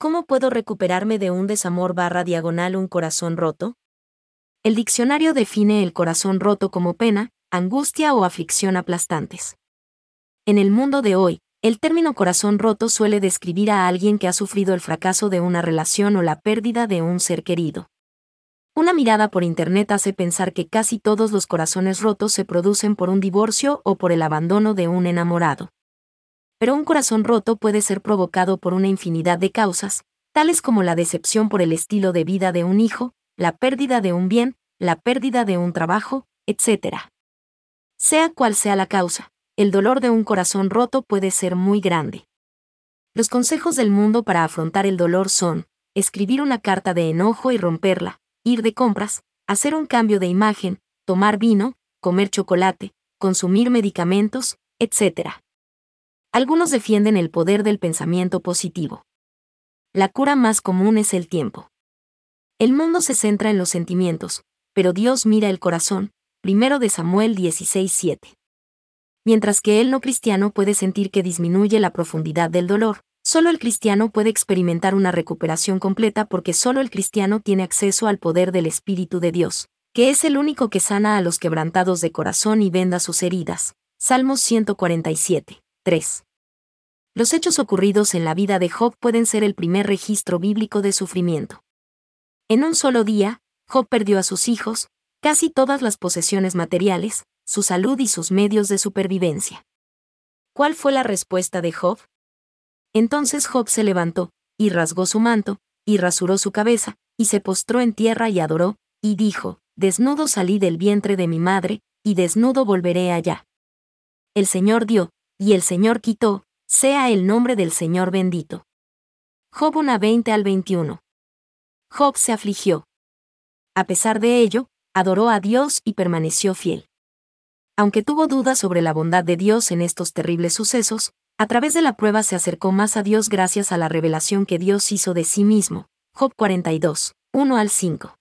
¿Cómo puedo recuperarme de un desamor / un corazón roto? El diccionario define el corazón roto como pena, angustia o aflicción aplastantes. En el mundo de hoy, el término corazón roto suele describir a alguien que ha sufrido el fracaso de una relación o la pérdida de un ser querido. Una mirada por internet hace pensar que casi todos los corazones rotos se producen por un divorcio o por el abandono de un enamorado. Pero un corazón roto puede ser provocado por una infinidad de causas, tales como la decepción por el estilo de vida de un hijo, la pérdida de un bien, la pérdida de un trabajo, etc. Sea cual sea la causa, el dolor de un corazón roto puede ser muy grande. Los consejos del mundo para afrontar el dolor son: escribir una carta de enojo y romperla, ir de compras, hacer un cambio de imagen, tomar vino, comer chocolate, consumir medicamentos, etc. Algunos defienden el poder del pensamiento positivo. La cura más común es el tiempo. El mundo se centra en los sentimientos, pero Dios mira el corazón. 1 de Samuel 16:7. Mientras que el no cristiano puede sentir que disminuye la profundidad del dolor, solo el cristiano puede experimentar una recuperación completa, porque solo el cristiano tiene acceso al poder del Espíritu de Dios, que es el único que sana a los quebrantados de corazón y venda sus heridas. Salmos 147, 3. Los hechos ocurridos en la vida de Job pueden ser el primer registro bíblico de sufrimiento. En un solo día, Job perdió a sus hijos, casi todas las posesiones materiales, su salud y sus medios de supervivencia. ¿Cuál fue la respuesta de Job? Entonces Job se levantó, y rasgó su manto, y rasuró su cabeza, y se postró en tierra y adoró, y dijo: desnudo salí del vientre de mi madre, y desnudo volveré allá. El Señor dio, y el Señor quitó, sea el nombre del Señor bendito. Job 1:20-21. Job se afligió. A pesar de ello, adoró a Dios y permaneció fiel. Aunque tuvo dudas sobre la bondad de Dios en estos terribles sucesos, a través de la prueba se acercó más a Dios gracias a la revelación que Dios hizo de sí mismo. Job 42, 1-5.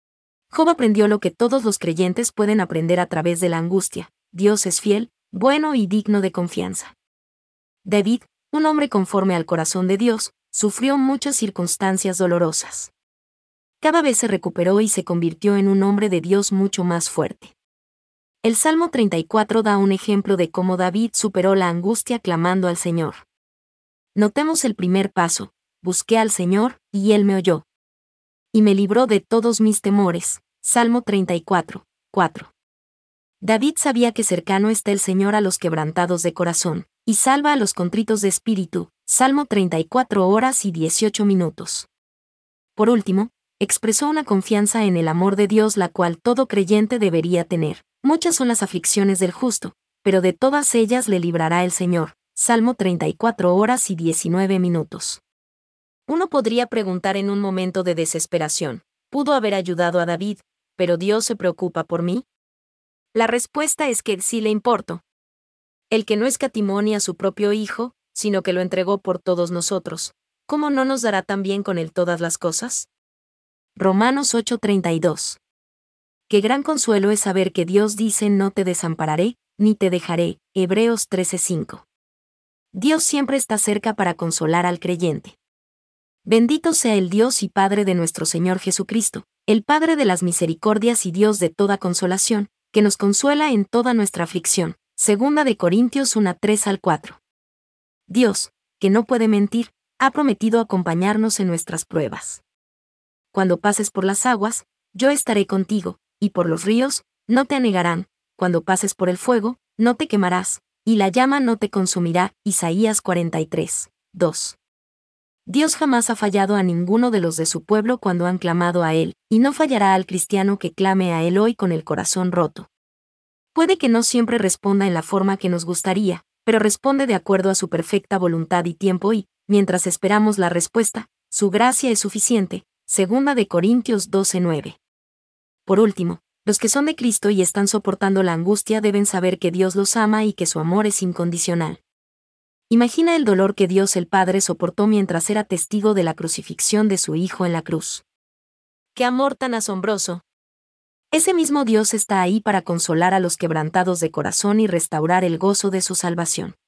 Job aprendió lo que todos los creyentes pueden aprender a través de la angustia: Dios es fiel, bueno y digno de confianza. David, un hombre conforme al corazón de Dios, sufrió muchas circunstancias dolorosas. Cada vez se recuperó y se convirtió en un hombre de Dios mucho más fuerte. El Salmo 34 da un ejemplo de cómo David superó la angustia clamando al Señor. Notemos el primer paso: busqué al Señor, y Él me oyó. Y me libró de todos mis temores. Salmo 34, 4. David sabía que cercano está el Señor a los quebrantados de corazón, y salva a los contritos de espíritu. Salmo 34 horas y 18 minutos. Por último, expresó una confianza en el amor de Dios, la cual todo creyente debería tener. Muchas son las aflicciones del justo, pero de todas ellas le librará el Señor. Salmo 34 horas y 19 minutos. Uno podría preguntar en un momento de desesperación: ¿pudo haber ayudado a David, pero Dios se preocupa por mí? La respuesta es que sí le importó. El que no escatimó ni a su propio Hijo, sino que lo entregó por todos nosotros, ¿cómo no nos dará también con él todas las cosas? Romanos 8:32. Qué gran consuelo es saber que Dios dice: no te desampararé, ni te dejaré. Hebreos 13:5. Dios siempre está cerca para consolar al creyente. Bendito sea el Dios y Padre de nuestro Señor Jesucristo, el Padre de las misericordias y Dios de toda consolación, que nos consuela en toda nuestra aflicción. 2 de Corintios 1:3-4. Dios, que no puede mentir, ha prometido acompañarnos en nuestras pruebas. Cuando pases por las aguas, yo estaré contigo, y por los ríos, no te anegarán. Cuando pases por el fuego, no te quemarás, y la llama no te consumirá. Isaías 43, 2. Dios jamás ha fallado a ninguno de los de su pueblo cuando han clamado a Él, y no fallará al cristiano que clame a Él hoy con el corazón roto. Puede que no siempre responda en la forma que nos gustaría, pero responde de acuerdo a su perfecta voluntad y tiempo, y, mientras esperamos la respuesta, su gracia es suficiente. 2 de Corintios 12:9. Por último, los que son de Cristo y están soportando la angustia deben saber que Dios los ama y que su amor es incondicional. Imagina el dolor que Dios el Padre soportó mientras era testigo de la crucifixión de su Hijo en la cruz. ¡Qué amor tan asombroso! Ese mismo Dios está ahí para consolar a los quebrantados de corazón y restaurar el gozo de su salvación.